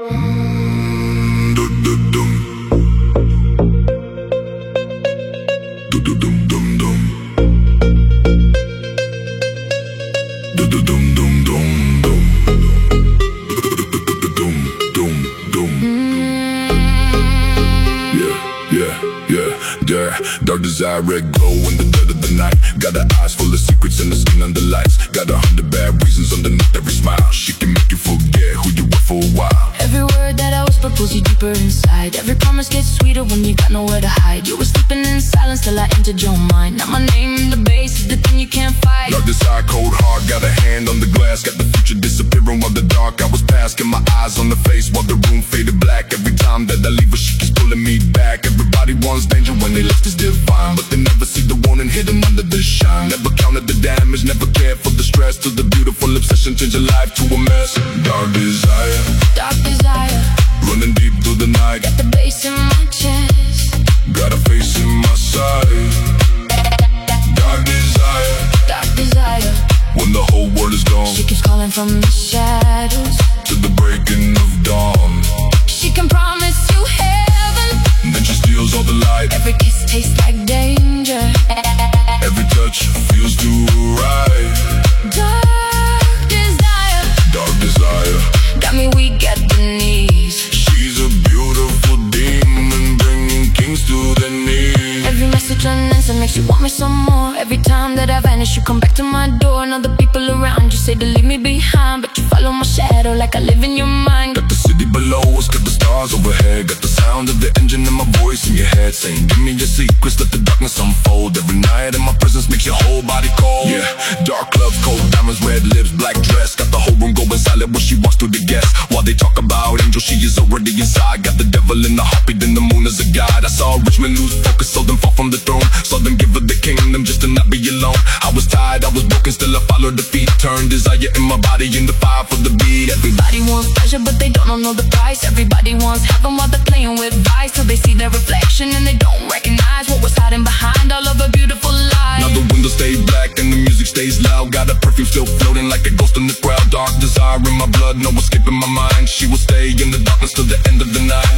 Dark desire, red glow in the dead of the night. Got her eyes full of secrets and the skin under lights. Got 100 bad reasons underneath every smile. She can make you forget who you were for a while. Every word that I whisper pulls you deeper inside. Every promise gets sweeter when you got nowhere to hide. You were sleeping in silence till I entered your mind. Now my name in the bass is the thing you can't fight. Dark desire, cold heart, got a hand on the glass. Got the future disappearing while the dark I was past. Get my eyes on the face while the room faded black. Every time that I leave her, she keeps pulling me back. Everybody wants danger when they left is divine, but they never see the warning hidden under the shine. Never counted the damage, never cared for the stress, till the beautiful obsession changed your life to a mess. Dark desire, running deep through the night. Got the bass in my chest, got a face in my side. Dark desire, when the whole world is gone. she keeps calling from the shadows to the breaking of dawn. She can promise you heaven, Then she steals all the light. every kiss tastes like danger. Every touch feels too right. Dark desire, Got me weak at the knees. She's a beautiful demon, bringing kings to their knees. Every message unanswered makes you want me some more. Every time that I vanish, you come back to my door. And other people around you say to leave me behind, but you follow my shadow like I live in your mind. Got the city below us, got the stars overhead. Got the sound of the engine and my voice in your head saying, give me your secrets, let the darkness unfold. Every night in my presence makes your whole body cold. Yeah, dark clubs, cold diamonds, red lips, black dress. Got the whole room going silent when she walks through the guests. While they talk about angels, she is already inside. Got the devil in the heartbeat, then the moon as a guide. I saw a rich man lose focus, saw them fall from the throne. Saw them give her the kingdom just to not be alone. I was tired, I was broken, still I followed the feet. Turned desire in my body in the fire for the beat. Everybody wants pleasure, but they don't know the price. Everybody wants heaven while they're playing with vice. Till they see their reflection and they don't recognize what was hiding behind all of a beautiful life. Now the windows stay black and the music stays loud. Got a perfume still floating like a ghost in the crowd. Dark desire in my blood, no escaping my mind. She will stay in the darkness till the end of the night.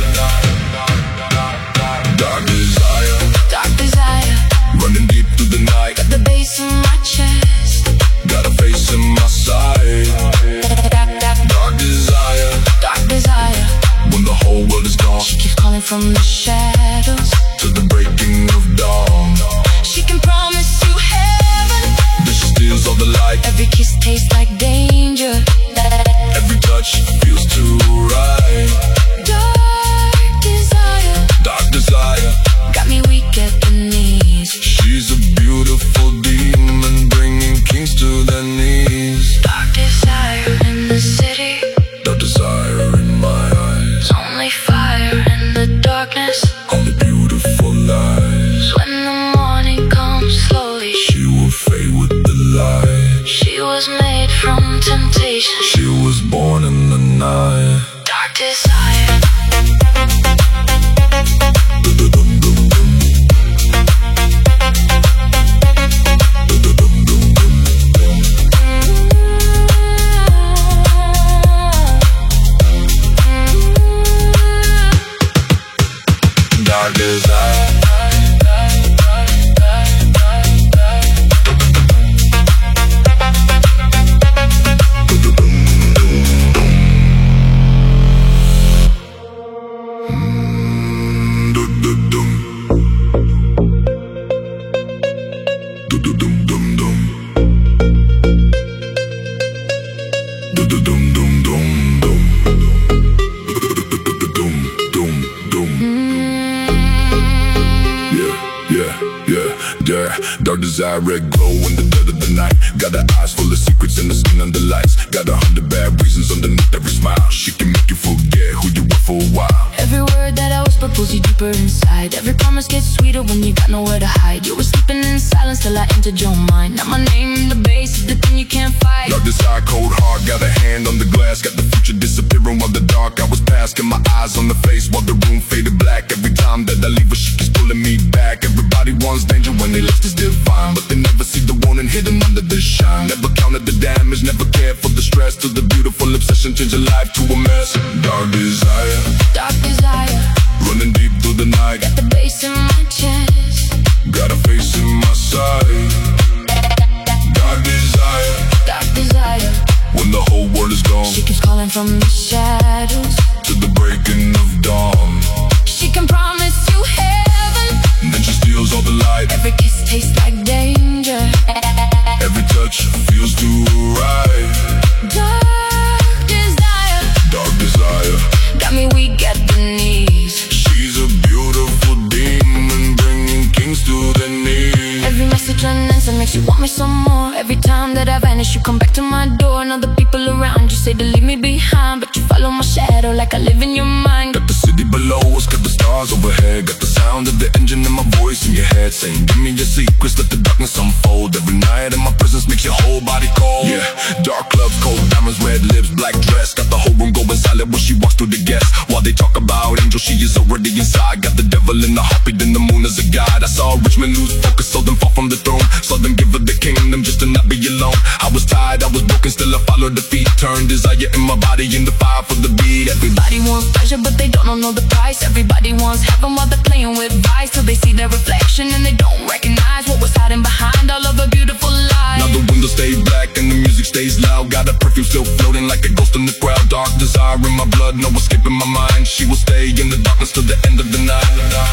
Dark desire, running deep through the night. Got the bass in my chest, Got a face in my side. Dark desire, when the whole world is gone. she keeps calling from the shadows To the breaking of dawn. She can promise you heaven, Then she steals all the light. every kiss tastes like danger. Every touch feels too right. Dark Dark desire, desire, got me weak at the knees. she's a beautiful demon, bringing kings to their knees. Dark desire in the city, Dark desire in my eyes, only fire in the darkness. only beautiful lies. When the morning comes slowly, She will fade with the light. she was made from temptation. She was born in the night. Dark desire, Dark desire. Dark desire, red glow in the dead of the night. Got her eyes full of secrets and the skin under lights. Got 100 bad reasons underneath every smile. She can make you forget who you were for a while. every word that I whisper pulls you deeper inside. Every promise gets sweeter when you got nowhere to hide. You were sleeping in silence till I entered your mind. Now my name in the bass is the thing you can't fight. Dark desire, cold heart, got a hand on the glass. Got the future disappearing while the dark I was past. Get my eyes on the face while the room faded black. Every time that I leave her, she keeps pulling pulling me back. Everybody wants danger when they left is divine, but they never see the warning hidden under the shine. Never counted the damage, never cared for the stress. To the beautiful obsession, change your life to a mess. Dark desire, Dark desire, running deep through the night. got the bass in my chest. Got a face in my side. Dark desire, Dark desire, when the whole world is gone. she keeps calling from the shadows. To the breaking of dawn. She can promise you heaven. And then she steals all the light. Every kiss tastes like danger. Every touch feels too right. Dark desire, Dark desire, got me weak at the knees. she's a beautiful demon, bringing kings to their knees. Every message unanswered makes you want me some more. Every time that I vanish, you come back to my door. And other people around you say to leave me behind, but you follow my shadow like I live in your mind. Got the city below us, got the stars overhead. Got the sound of the engine in my voice in your head, saying give me your secrets, let the darkness unfold. Every night in my presence makes your whole body cold. Yeah, dark clubs, cold diamonds, red lips, black dress. Got the whole room going silent when she walks through the guests. While they talk about angel, she is already inside. Got the devil in the heartbeat and the moon as a guide. I saw a rich man lose focus, saw them fall from the throne. Saw them give her the kingdom just to not be alone. I was tired, I was broken, still I followed the feet. Turned desire in my body in the fire for the beat. Everybody wants pleasure, but they don't know the price. Everybody wants heaven while they're playing with vice. Till they see their reflection and they don't recognize what was hiding behind all of her beautiful lies. Now the windows stay black and the music stays loud. Got a perfume still floating like a ghost in the crowd. Dark desire in my blood, no escaping my mind. She will stay in the darkness till the end of the night.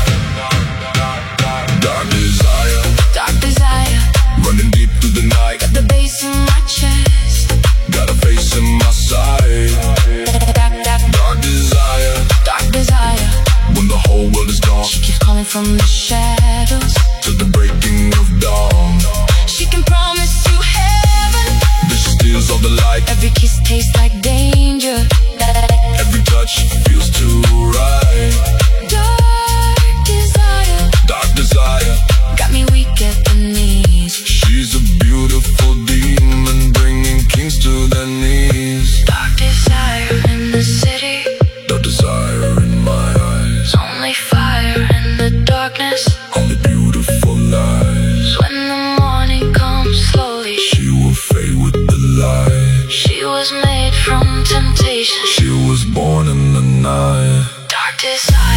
Dark desire, Dark desire, running deep through the night. got the bass in my chest. Got a face in my side. Dark desire, Dark desire, when the whole world is gone. she keeps calling from the shadows. To the breaking of dawn. She can promise you heaven. This steals all the light. Every kiss tastes like danger. Every touch feels too right. Dark desire, Dark desire, got me weak at the knees. she's a beautiful demon, bringing kings to their knees. Dark desire in the city, No desire in my eyes, only fire in the darkness. only beautiful lies. When the morning comes slowly, She will fade with the light. she was made from temptation. She was born in the night. Dark desire.